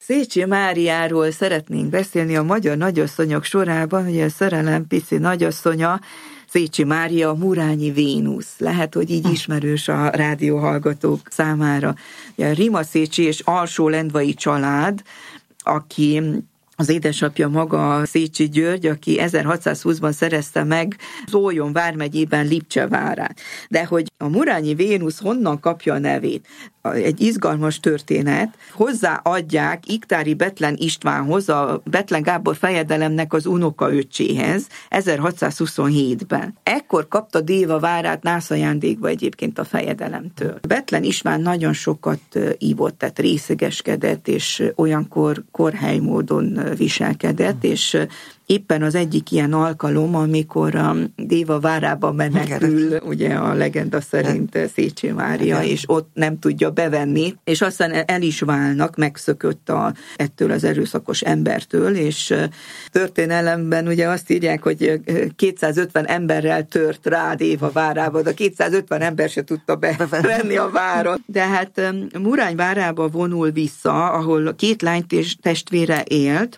Szécsi Máriáról szeretnénk beszélni a magyar nagyasszonyok sorában, ugye a szerelem pici nagyasszonya, Szécsi Mária, Murányi Vénusz. Lehet, hogy így ismerős a rádióhallgatók számára. A Rima Szécsi és Alsó-Lendvai család, aki az édesapja maga Szécsi György, aki 1620-ban szerezte meg Zólyom vármegyében Lipcse várát. De hogy a Murányi Vénusz honnan kapja a nevét? Egy izgalmas történet. Hozzáadják Iktári Bethlen Istvánhoz, a Bethlen Gábor fejedelemnek az unokaöccséhez 1627-ben. Ekkor kapta Déva várát nászajándékba egyébként a fejedelemtől. Bethlen István nagyon sokat ívott, tehát részegeskedett, és olyankor korhely módon viselkedett, és éppen az egyik ilyen alkalom, amikor a Déva várába menekül, ugye a legenda szerint Szécsi Mária, és ott nem tudja bevenni, és aztán el is válnak, megszökött ettől az erőszakos embertől, és történelemben ugye azt írják, hogy 250 emberrel tört rá Déva várába, de 250 ember se tudta bevenni a várat. De hát Murány várába vonul vissza, ahol 2 lány testvére élt.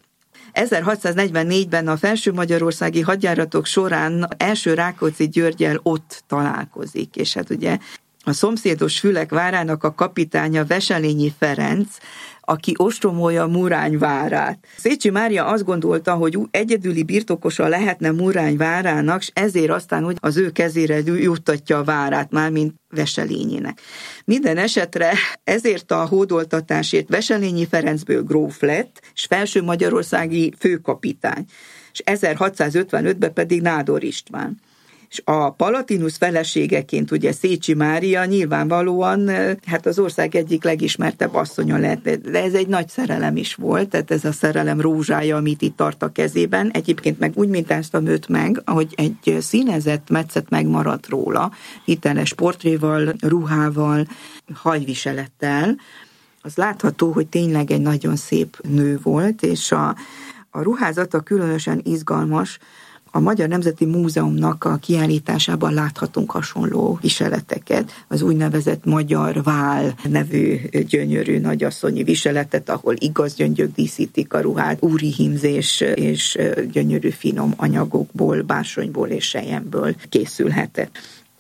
1644-ben a felső-magyarországi hadjáratok során első Rákóczi Györggyel ott találkozik, és hát ugye a szomszédos Fülek várának a kapitánya Veselényi Ferenc, aki ostromolja Murány várát. Szécsi Mária azt gondolta, hogy egyedüli birtokosa lehetne Murány várának, és ezért aztán hogy az ő kezére juttatja a várát, mármint Veselényinek. Minden esetre ezért a hódoltatásért Veselényi Ferencből gróf lett, és felső-magyarországi főkapitány, és 1655-ben pedig Nádor István. És a Palatinus feleségeként ugye Szécsi Mária nyilvánvalóan hát az ország egyik legismertebb asszonya lett, de ez egy nagy szerelem is volt, tehát ez a szerelem rózsája, amit itt tart a kezében. Egyébként meg úgy mintáztam őt meg, ahogy egy színezett metszet megmaradt róla, hiteles portréval, ruhával, hajviselettel. Az látható, hogy tényleg egy nagyon szép nő volt, és a ruházata különösen izgalmas. A Magyar Nemzeti Múzeumnak a kiállításában láthatunk hasonló viseleteket, az úgynevezett Magyar Vál nevű gyönyörű nagyasszonyi viseletet, ahol igaz gyöngyök díszítik a ruhát, úri hímzés és gyönyörű finom anyagokból, bársonyból és selyemből készülhetett.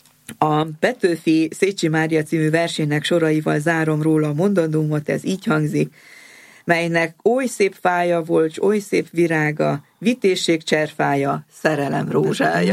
A Petőfi Szécsi Mária című versének soraival zárom róla a mondandómat, ez így hangzik: melynek oly szép fája volt, s oly szép virága, vitézség cserfája, szerelem rózsája.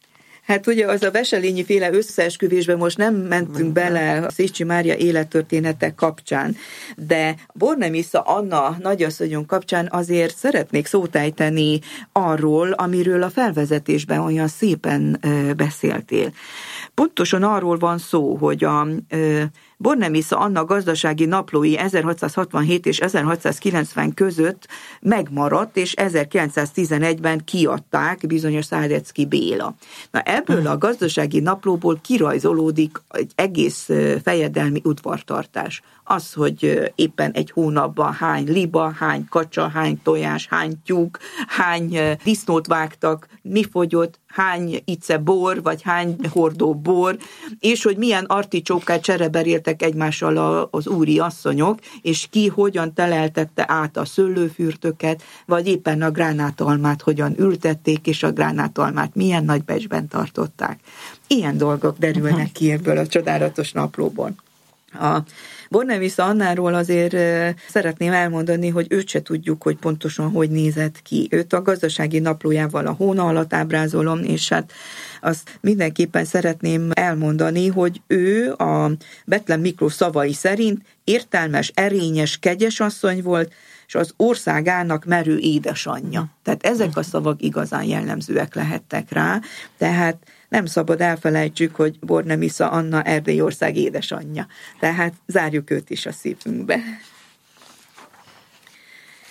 Hát ugye az a Veselényi féle összeesküvésben most nem mentünk bele a Szécsi Mária élettörténetek kapcsán, de Bornemisza Anna nagyasszonyunk kapcsán azért szeretnék szót ejteni arról, amiről a felvezetésben olyan szépen beszéltél. Pontosan arról van szó, hogy a Bornemisza Anna gazdasági naplói 1667 és 1690 között megmaradt, és 1911-ben kiadták bizonyos Szádecki Béla. Na ebből a gazdasági naplóból kirajzolódik egy egész fejedelmi udvartartás. Az, hogy éppen egy hónapban hány liba, hány kacsa, hány tojás, hány tyúk, hány disznót vágtak, mi fogyott, hány ice bor, vagy hány hordó bor, és hogy milyen articsókát csereberéltek egymással az úri asszonyok, és ki hogyan teleltette át a szőlőfürtöket, vagy éppen a gránátalmát hogyan ültették, és a gránátalmát milyen nagy becsben tartották. Ilyen dolgok derülnek ki ebből a csodálatos naplóból. A Bornemisza Annáról azért szeretném elmondani, hogy őt se tudjuk, hogy pontosan hogy nézett ki. Őt a gazdasági naplójával a hóna alatt ábrázolom, és hát azt mindenképpen szeretném elmondani, hogy ő a Bethlen Miklós szavai szerint értelmes, erényes, kegyes asszony volt, és az országának merő édesanyja. Tehát ezek a szavak igazán jellemzőek lehettek rá, tehát nem szabad elfelejtsük, hogy Bornemisza Anna Erdélyország édesanyja. Tehát zárjuk őt is a szívünkbe.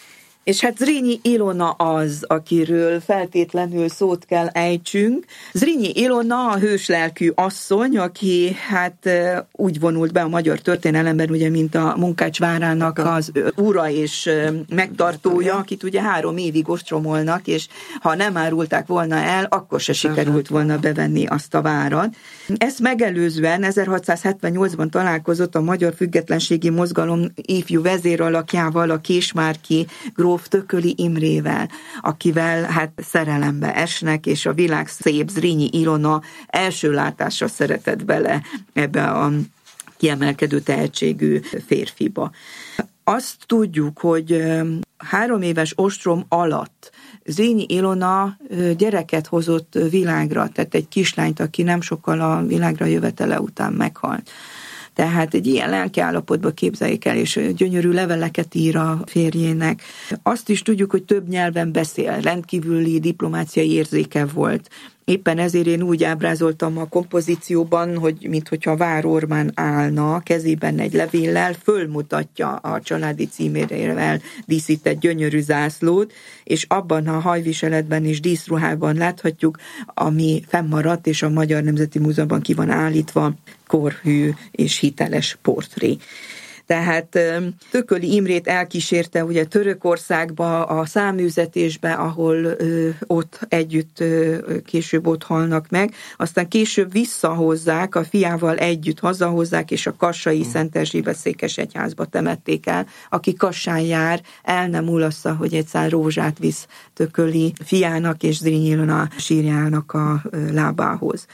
És hát Zrínyi Ilona az, akiről feltétlenül szót kell ejtsünk. Zrínyi Ilona a hőslelkű asszony, aki hát úgy vonult be a magyar történelemben, ugye, mint a Munkács várának az ura és megtartója, akit ugye 3 évig ostromolnak, és ha nem árulták volna el, akkor se sikerült volna bevenni azt a várat. Ezt megelőzően 1678-ban találkozott a Magyar Függetlenségi Mozgalom ifjú vezéralakjával, a Késmárki gróf Tököli Imrével, akivel hát szerelembe esnek, és a világ szép Zrínyi Ilona első látásra szeretett bele ebbe a kiemelkedő tehetségű férfiba. Azt tudjuk, hogy 3 éves ostrom alatt Zrínyi Ilona gyereket hozott világra, tehát egy kislányt, aki nem sokkal a világra jövetele után meghalt. Tehát egy ilyen lelkiállapotba képzeljék el, és gyönyörű leveleket ír a férjének. Azt is tudjuk, hogy több nyelven beszél, rendkívüli diplomáciai érzéke volt. Éppen ezért én úgy ábrázoltam a kompozícióban, hogy minthogyha Vár Orbán állna, kezében egy levéllel, fölmutatja a családi címérével díszített gyönyörű zászlót, és abban a hajviseletben és díszruhában láthatjuk, ami fennmaradt, és a Magyar Nemzeti Múzeumban ki van állítva, korhű és hiteles portré. Tehát Tököli Imrét elkísérte ugye Törökországba, a száműzetésbe, ahol ott együtt később ott halnak meg, aztán később visszahozzák, a fiával együtt hazahozzák, és a kassai Szent Erzsébet székesegyházba temették el. Aki Kassán jár, el nem mulassza, hogy egy szál rózsát visz Tököli fiának és Zrínyi Ilona sírjának a lábához.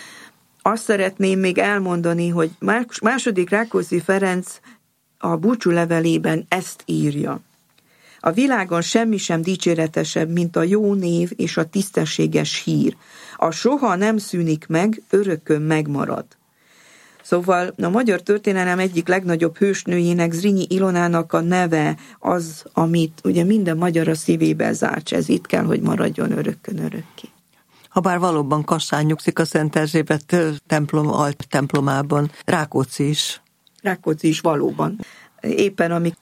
Azt szeretném még elmondani, hogy második Rákóczi Ferenc a búcsúlevelében ezt írja. A világon semmi sem dicséretesebb, mint a jó név és a tisztességes hír. A soha nem szűnik meg, örökön megmarad. Szóval a magyar történelem egyik legnagyobb hősnőjének, Zrínyi Ilonának a neve az, amit ugye minden magyar a szívébe zárt, ez itt kell, hogy maradjon örökön örökké. Habár valóban Kassán nyugszik a Szent Erzsébet templom altemplomában, Rákóczi is valóban. Éppen amik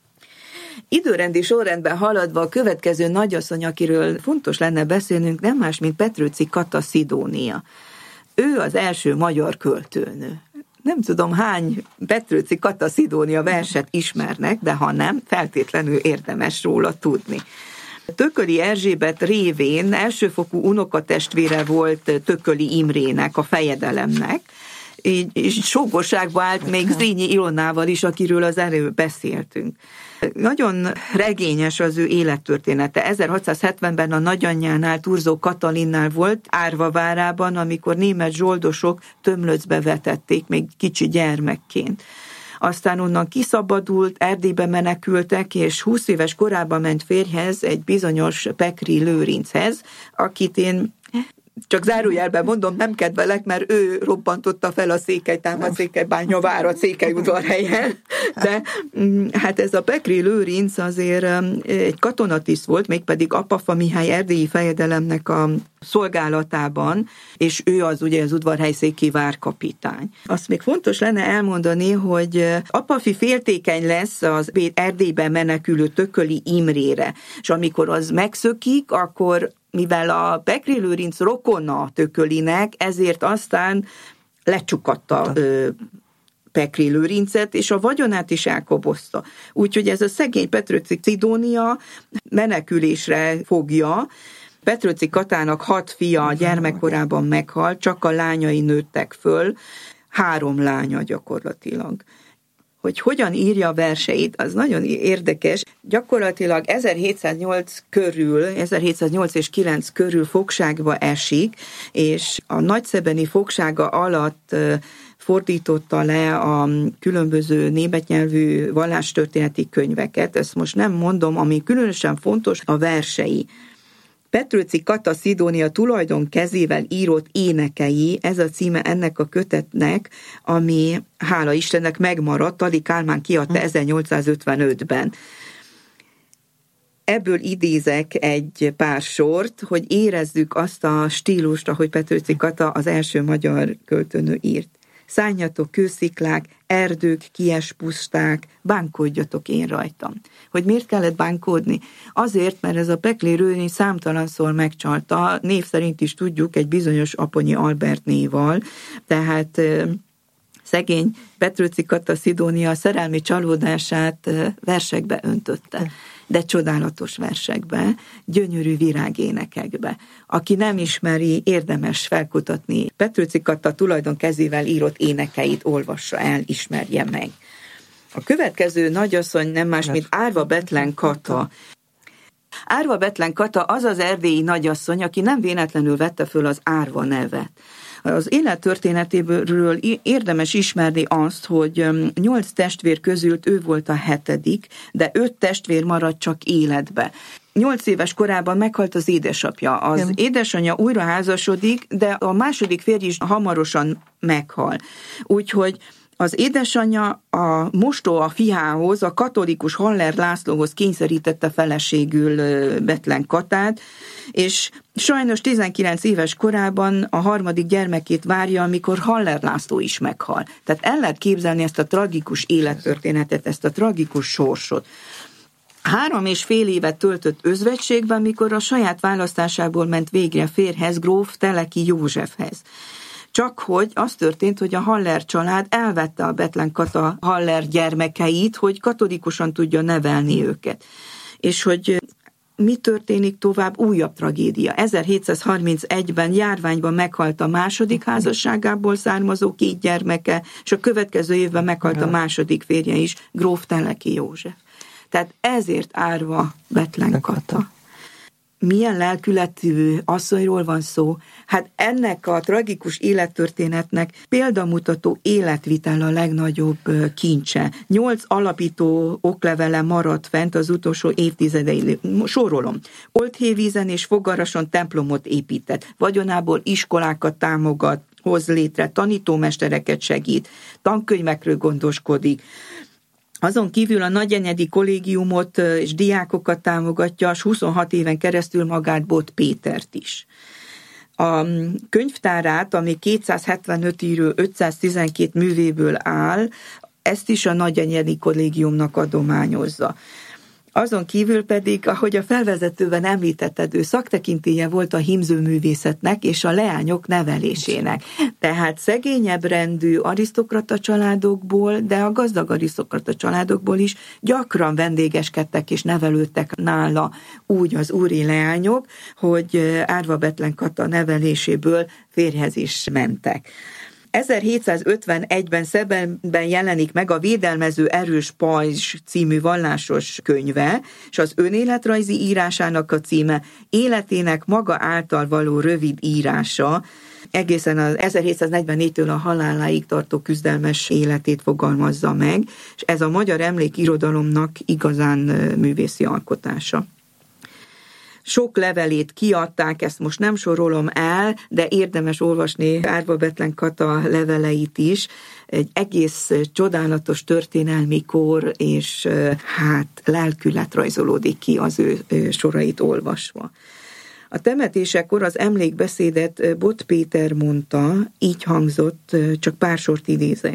időrendi sorrendben haladva a következő nagyasszony, akiről fontos lenne beszélnünk, nem más, mint Petrőczy Kata Szidónia. Ő az első magyar költőnő. Nem tudom, hány Petrőczy Kata Szidónia verset ismernek, de ha nem, feltétlenül érdemes róla tudni. Tököli Erzsébet révén elsőfokú unokatestvére volt Tököli Imrének, a fejedelemnek, és sógorságba állt még Zrínyi Ilonával is, akiről az előbb beszéltünk. Nagyon regényes az ő élettörténete. 1670-ben a nagyanyjánál, Thurzó Katalinnál volt, Árva várában, amikor német zsoldosok tömlöcbe vetették, még kicsi gyermekként. Aztán onnan kiszabadult, Erdélybe menekültek, és 20 éves korában ment férjhez, egy bizonyos Pekri Lőrinchez, akit én csak zárójelben mondom, nem kedvelek, mert ő robbantotta fel a Székelytámad-Székelybánya várat Székelyudvarhelyen, de hát ez a Pekri Lőrinc azért egy katonatiszt volt, mégpedig Apafa Mihály erdélyi fejedelemnek a szolgálatában, és ő az ugye az udvarhelyszéki várkapitány. Azt még fontos lenne elmondani, hogy Apafi féltékeny lesz az Erdélyben menekülő Tököli Imrére, és amikor az megszökik, akkor mivel a Pekri Lőrinc rokona Tökölinek, ezért aztán lecsukatta Pekri Lőrincet, és a vagyonát is elkobozta. Úgyhogy ez a szegény Petrőczy Szidónia menekülésre fogja. Petrőczy Katának 6 fia gyermekkorában meghalt, csak a lányai nőttek föl, 3 lánya gyakorlatilag. Hogy hogyan írja a verseit, az nagyon érdekes. Gyakorlatilag 1708 és 9 körül fogságba esik, és a nagyszebeni fogsága alatt fordította le a különböző német nyelvű vallástörténeti könyveket. Ezt most nem mondom, ami különösen fontos, a versei. Petrőczy Kata Szidónia tulajdon kezével írott énekei, ez a címe ennek a kötetnek, ami hála Istennek megmaradt, Thaly Kálmán kiadta 1855-ben. Ebből idézek egy pár sort, hogy érezzük azt a stílust, ahogy Petrőczy Kata az első magyar költőnő írt. szálljatok kősziklák, erdők, kies puszták, bánkódjatok én rajtam. Hogy miért kellett bánkódni? Azért, mert ez a pekli rőni számtalanszor megcsalta, név szerint is tudjuk, egy bizonyos Aponyi Albert néval, tehát szegény Petőci Kata Szidónia szerelmi csalódását versekbe öntötte, de csodálatos versekbe, gyönyörű virágénekekbe. Aki nem ismeri, érdemes felkutatni. Petőci Kata tulajdonkezével írott énekeit olvassa el, ismerje meg. A következő nagyasszony nem más, mint Árva Bethlen Kata. Árva Bethlen Kata az az erdélyi nagyasszony, aki nem véletlenül vette föl az Árva nevet. Az élettörténetéből érdemes ismerni azt, hogy 8 testvér közül ő volt a 7., de 5 testvér maradt csak életbe. 8 éves korában meghalt az édesapja. Az édesanyja újra házasodik, de a második férj is hamarosan meghal. Úgyhogy az édesanyja a mostoha fiához, a katolikus Haller Lászlóhoz kényszerítette feleségül Bethlen Katát, és sajnos 19 éves korában a 3. gyermekét várja, amikor Haller László is meghal. Tehát el lehet képzelni ezt a tragikus élettörténetet, ezt a tragikus sorsot. 3,5 évet töltött özvegységben, mikor a saját választásából ment végre férjhez, gróf Teleki Józsefhez. Csak hogy az történt, hogy a Haller család elvette a Bethlen Kata Haller gyermekeit, hogy katolikusan tudja nevelni őket. És hogy mi történik tovább? Újabb tragédia. 1731-ben járványban meghalt a második házasságából származó 2 gyermeke, és a következő évben meghalt a második férje is, gróf Teleki József. Tehát ezért Árva Bethlen Kata. Milyen lelkületű asszonyról van szó? Hát ennek a tragikus élettörténetnek példamutató életvitel a legnagyobb kincse. 8 alapító oklevele maradt fent az utolsó évtizedei. Sorolom. Oldhévízen és Fogarason templomot épített, vagyonából iskolákat támogat, hoz létre, tanítómestereket segít, tankönyvekről gondoskodik. Azon kívül a Nagyenyedi kollégiumot és diákokat támogatja, és 26 éven keresztül magát Bot Pétert is. A könyvtárát, ami 275 író 512 művéből áll, ezt is a Nagyenyedi kollégiumnak adományozza. Azon kívül pedig, ahogy a felvezetőben említetted, ő szaktekintélye volt a hímzőművészetnek és a leányok nevelésének. Tehát szegényebb rendű arisztokrata családokból, de a gazdag arisztokrata családokból is gyakran vendégeskedtek és nevelődtek nála úgy az úri leányok, hogy Árva Bethlen Kata neveléséből férjhez is mentek. 1751-ben Szebenben jelenik meg a Védelmező erős pajzs című vallásos könyve, és az önéletrajzi írásának a címe életének maga által való rövid írása, egészen az 1744-től a haláláig tartó küzdelmes életét fogalmazza meg, és ez a magyar emlékirodalomnak igazán művészi alkotása. Sok levelét kiadták, ezt most nem sorolom el, de érdemes olvasni Árva Bethlen Kata leveleit is. Egy egész csodálatos történelmi kor, és hát lelkület rajzolódik ki az ő sorait olvasva. A temetésekor az emlékbeszédet Bot Péter mondta, így hangzott, csak pár sort idézek.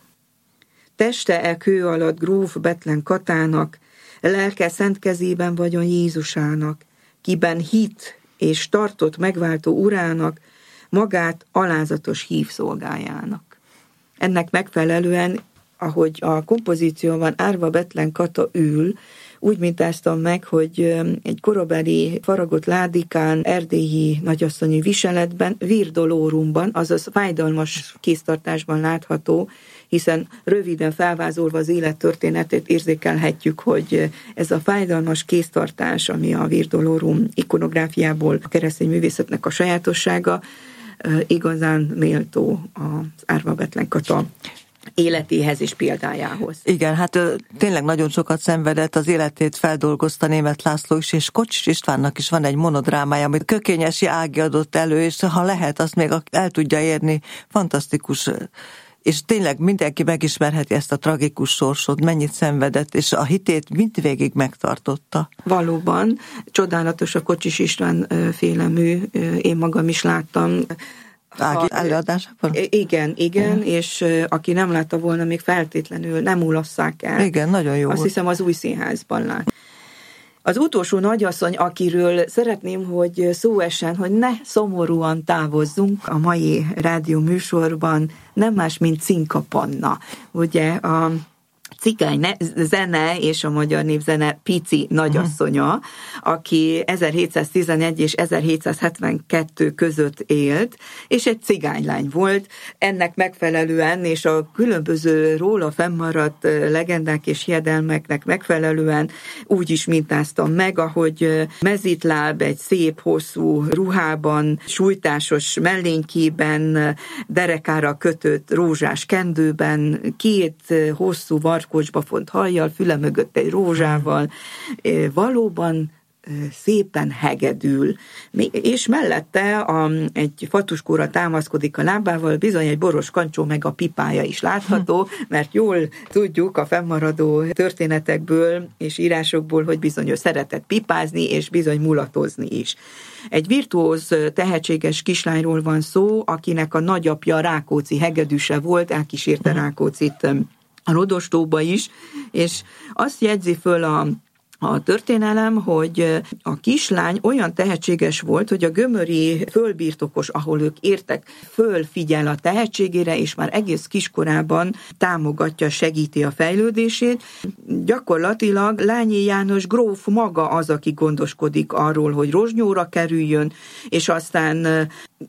Teste kő alatt gróf Bethlen Katának, lelke szent kezében vagyon Jézusának, kiben hit és tartott megváltó urának, magát alázatos hívszolgájának. Ennek megfelelően, ahogy a kompozícióban Árva Bethlen Kata ül, úgy mintáztam meg, hogy egy korabeli faragott ládikán, erdélyi nagyasszonyi viseletben, virdolórumban, azaz fájdalmas kéztartásban látható, hiszen röviden felvázolva az élettörténetét érzékelhetjük, hogy ez a fájdalmas kéztartás, ami a virdolórum ikonográfiából a keresztény művészetnek a sajátossága, igazán méltó az Árva Bethlen Kata életéhez és példájához. Igen, hát tényleg nagyon sokat szenvedett, az életét feldolgozta Németh László is, és Kocsis Istvánnak is van egy monodrámája, amit Kökényesi Ági adott elő, és ha lehet, azt még el tudja érni. Fantasztikus, és tényleg mindenki megismerheti ezt a tragikus sorsot, mennyit szenvedett, és a hitét mindvégig megtartotta. Valóban, csodálatos a Kocsis István féle mű, én magam is láttam. Ági előadásában? Igen, és aki nem látta volna, még feltétlenül nem ulasszák el. Igen, nagyon jó. Azt hiszem az Új Színházban lát. Az utolsó nagyasszony, akiről szeretném, hogy szó essen, hogy ne szomorúan távozzunk a mai rádió műsorban, nem más, mint Cinka Panna. Ugye a cigány zene és a magyar népzene pici nagyasszonya, aki 1711 és 1772 között élt, és egy cigánylány volt. Ennek megfelelően, és a különböző róla fennmaradt legendák és hiedelmeknek megfelelően úgy is mintáztam meg, ahogy mezitláb egy szép, hosszú ruhában, sújtásos mellénykében, derekára kötött rózsás kendőben, két hosszú varkocsba font hajjal, füle mögött egy rózsával, valóban szépen hegedül, és mellette egy fatuskóra támaszkodik a lábával, bizony egy boros kancsó meg a pipája is látható, mert jól tudjuk a fennmaradó történetekből és írásokból, hogy bizony ő szeretett pipázni, és bizony mulatozni is. Egy virtuóz, tehetséges kislányról van szó, akinek a nagyapja Rákóczi hegedűse volt, elkísérte Rákóczit a Rodostóba is, és azt jegyzi föl a történelem, hogy a kislány olyan tehetséges volt, hogy a gömöri fölbirtokos, ahol ők értek, fölfigyel a tehetségére, és már egész kiskorában támogatja, segíti a fejlődését. Gyakorlatilag Lányi János gróf maga az, aki gondoskodik arról, hogy Rozsnyóra kerüljön, és aztán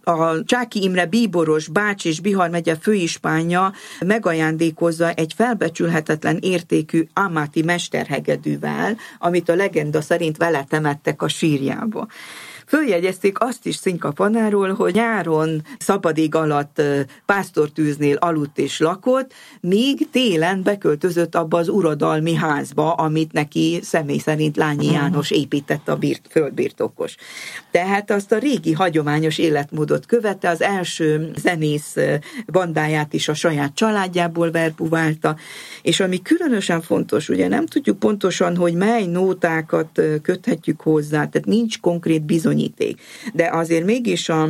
a Csáky Imre bíboros Bács és Bihar megye főispánja megajándékozza egy felbecsülhetetlen értékű Amáti mesterhegedűvel, amit a legenda szerint vele temettek a sírjába. Följegyezték azt is Cinka Pannáról, hogy nyáron szabadég alatt pásztortűznél aludt és lakott, míg télen beköltözött abba az uradalmi házba, amit neki személy szerint Lányi János épített a földbirtokos. Tehát azt a régi hagyományos életmódot követte, az első zenész bandáját is a saját családjából verbuválta, és ami különösen fontos, ugye nem tudjuk pontosan, hogy mely nótákat köthetjük hozzá, tehát nincs konkrét bizonyíték, de azért mégis a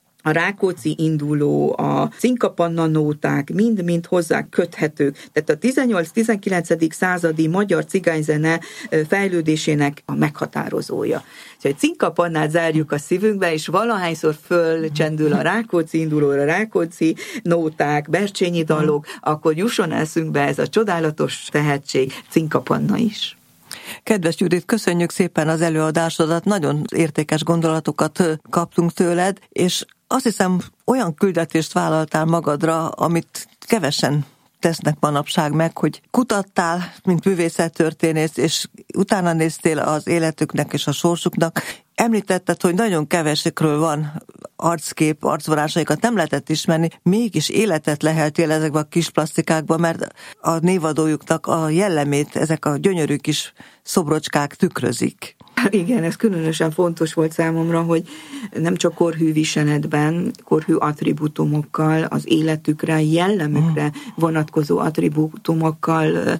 Rákóczi induló, a Cinka Panna nóták mind-mind hozzá köthetők. Tehát a 18-19. századi magyar cigányzene fejlődésének a meghatározója. Úgyhogy Cinka Pannát zárjuk a szívünkbe, és valahányszor fölcsendül a Rákóczi indulóra, Rákóczi nóták, Bercsényi dalok, akkor jusson eszünkbe ez a csodálatos tehetség, Cinka Panna is. Kedves Judit, köszönjük szépen az előadásodat, nagyon értékes gondolatokat kaptunk tőled, és azt hiszem, olyan küldetést vállaltál magadra, amit kevesen tesznek manapság meg, hogy kutattál, mint művészettörténész, és utána néztél az életüknek és a sorsuknak. Említetted, hogy nagyon kevesekről van arckép, arcvonásaikat nem lehetett ismerni, mégis életet leheltél ezekben a kis plastikákban, mert a névadójuknak a jellemét ezek a gyönyörű kis szobrocskák tükrözik. Igen, ez különösen fontos volt számomra, hogy nem csak korhű viseletben, korhű attribútumokkal, az életükre, jellemükre vonatkozó attribútumokkal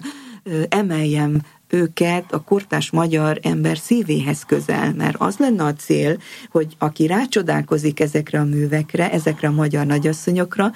emeljem őket a kortárs magyar ember szívéhez közel, mert az lenne a cél, hogy aki rácsodálkozik ezekre a művekre, ezekre a magyar nagyasszonyokra,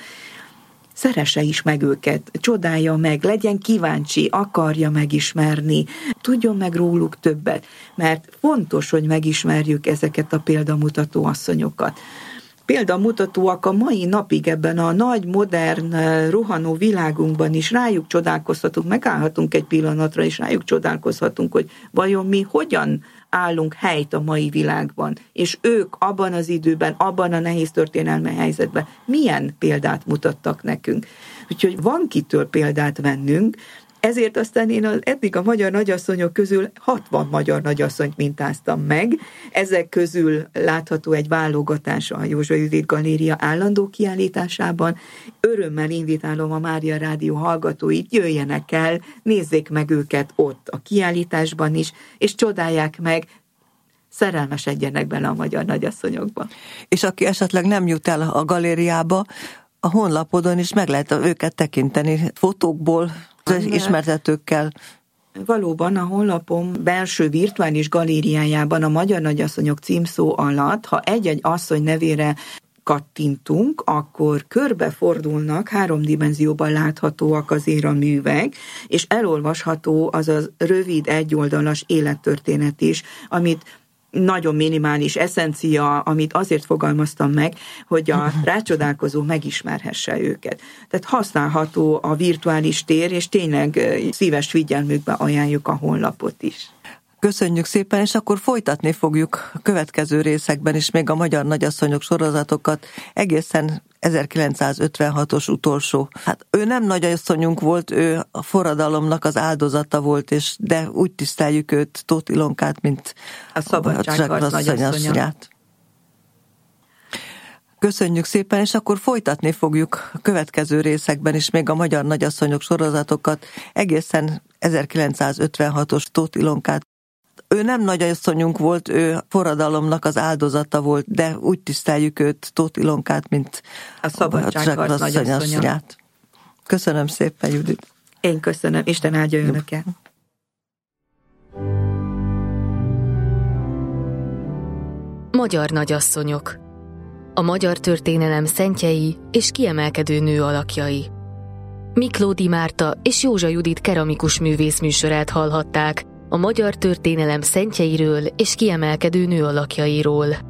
szeresse is meg őket, csodálja meg, legyen kíváncsi, akarja megismerni, tudjon meg róluk többet, mert fontos, hogy megismerjük ezeket a példamutató asszonyokat. Példamutatóak a mai napig ebben a nagy, modern, rohanó világunkban is, rájuk csodálkozhatunk, megállhatunk egy pillanatra, és rájuk csodálkozhatunk, hogy vajon mi hogyan állunk helyt a mai világban, és ők abban az időben, abban a nehéz történelmi helyzetben milyen példát mutattak nekünk. Úgyhogy van kitől példát vennünk, ezért aztán én eddig a magyar nagyasszonyok közül 60 magyar nagyasszonyt mintáztam meg. Ezek közül látható egy válogatás a Józsa Judit Galéria állandó kiállításában. Örömmel invitálom a Mária Rádió hallgatóit, jöjjenek el, nézzék meg őket ott a kiállításban is, és csodálják meg, szerelmesedjenek bele a magyar nagyasszonyokba. És aki esetleg nem jut el a galériába, a honlapodon is meg lehet őket tekinteni fotókból, ismertetőkkel. Valóban a honlapom belső virtuális galériájában a Magyar Nagyasszonyok címszó alatt, ha egy-egy asszony nevére rákattintunk, akkor körbefordulnak, 3 dimenzióban láthatóak azért a művek, és elolvasható az a rövid, egyoldalas élettörténet is, amit nagyon minimális eszencia, amit azért fogalmaztam meg, hogy a rácsodálkozó megismerhesse őket. Tehát használható a virtuális tér, és tényleg szíves figyelmükbe ajánljuk a honlapot is. Köszönjük szépen, és akkor folytatni fogjuk a következő részekben is még a Magyar Nagyasszonyok sorozatokat, egészen 1956-os utolsó. Hát ő nem nagyasszonyunk volt, ő a forradalomnak az áldozata volt, de úgy tiszteljük őt, Tóth Ilonkát, mint a szabadságharc nagyasszonyát. Köszönjük szépen, és akkor folytatni fogjuk a következő részekben is még a Magyar Nagyasszonyok sorozatokat, egészen 1956-os Tóth Ilonkát. Ő nem nagyasszonyunk volt, ő forradalomnak az áldozata volt, de úgy tiszteljük őt, Tóth Ilonkát, mint a szabadságharc nagyasszonyát. Köszönöm szépen, Judit. Én köszönöm, Isten áldja önöket. Magyar nagyasszonyok. A magyar történelem szentjei és kiemelkedő nő alakjai. Miklódi Márta és Józsa Judit keramikus művész műsorát hallhatták a magyar történelem szentjeiről és kiemelkedő nő alakjairól.